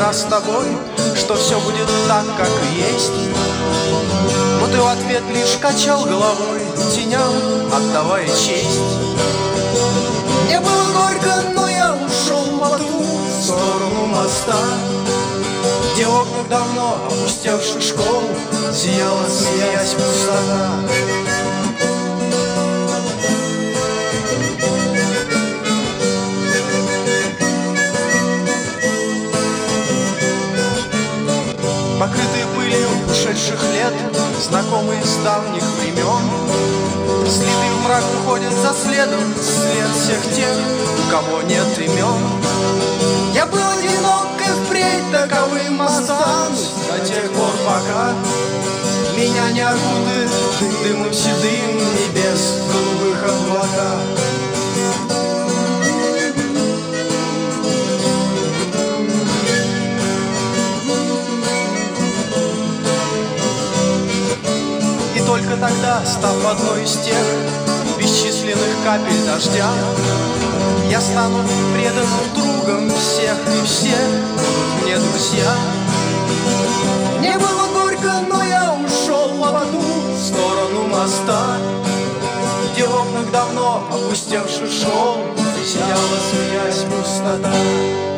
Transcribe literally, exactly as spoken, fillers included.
нас с тобой, что все будет так, как и есть. Но ты в ответ лишь качал головой, теням отдавая честь. Мне было горько, но я ушел в ту сторону моста, где в окнах давно опустевших школ сияла, смеясь, пустота. Покрытые пылью ушедших лет, знакомые с давних времен, слитый в мрак уходит за следом след всех тех, у кого нет имен. Я был одинок и впредь таковым останусь до тех пор, пока меня не окутает дымом седым небес голубых облака. Только тогда, став одной из тех бесчисленных капель дождя, я стану преданным другом всех, и все будут мне друзья. Мне было горько, но я ушел в ту сторону моста, где в окнах давно опустевших школ сияла, смеясь, пустота.